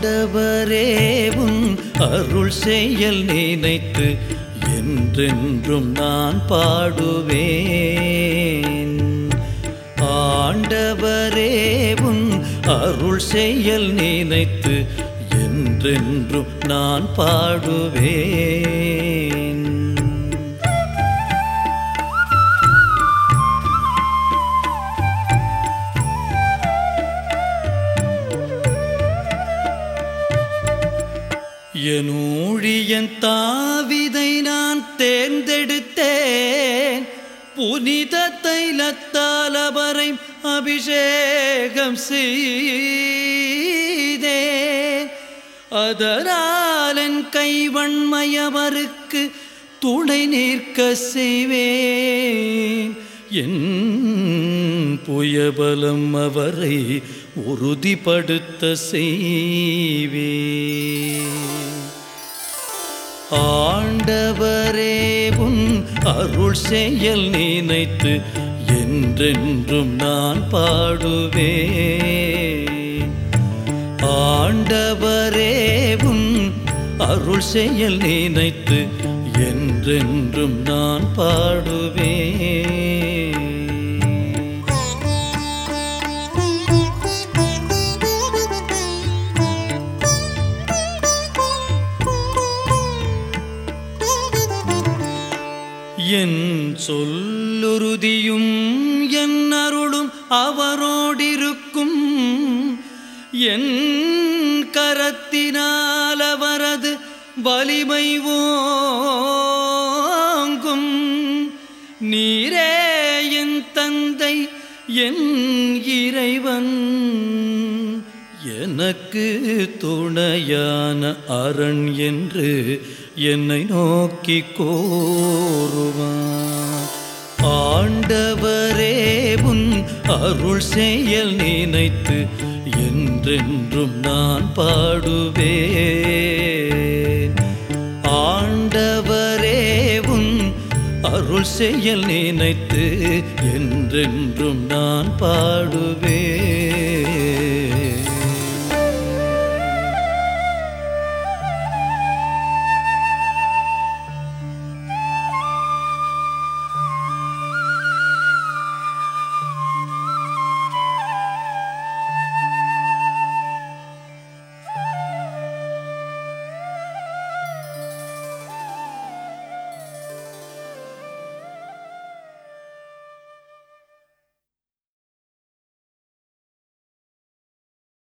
ஆண்டவரே உன் அருள் செயல் நினைத்து என்றென்றும் நான் பாடுவேன். ஆண்டவரே உன் அருள் செயல் நினைத்து என்றென்றும் நான் பாடுவேன். என் ஊழியன் தாவீதை நான் தேர்ந்தெடுத்தேன். புனித தைலத்தால் அவரை அபிஷேகம் செய்தேன். அதனால் என் கைவன்மையவருக்கு துணை நிற்க செய்வேன். என் புயபலம் அவரை உறுதிப்படுத்த செய்வேன். ஆண்டவரே உன் அருள் செயல் நினைத்து என்றென்றும் நான் பாடுவேன். ஆண்டவரே உன் அருள் செயல் நினைத்து என்றென்றும் நான் பாடுவேன். என் சொல்லுறுதியும் என் அருளும் அவரோடிருக்கும். என் கரத்தினால் அவரது வலிமை ஓங்கும். நீரே என் தந்தை என் இறைவன், எனக்கு துணையான அரண் என்று என்னை நோக்கி கோருவான். ஆண்டவரே உன் அருள் செயல் நினைத்து என்றென்றும் நான் பாடுவேன். ஆண்டவரே உன் அருள் செயல் நினைத்து என்றென்றும் நான் பாடுவேன்.